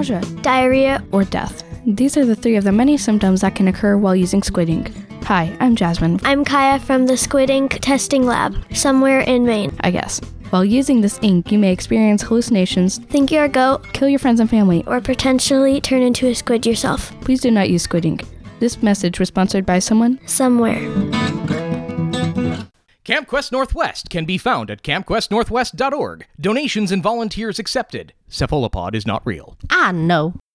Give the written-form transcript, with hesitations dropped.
nausea, diarrhea, or death. These are the 3 of the many symptoms that can occur while using squid ink. Hi, I'm Jasmine. I'm Kaya from the Squid Ink Testing Lab, somewhere in Maine. I guess. While using this ink, you may experience hallucinations, Think you're a goat, kill your friends and family, or potentially turn into a squid yourself. Please do not use squid ink. This message was sponsored by someone Somewhere. Camp Quest Northwest can be found at campquestnorthwest.org. Donations and volunteers accepted. Cephalopod is not real. I know.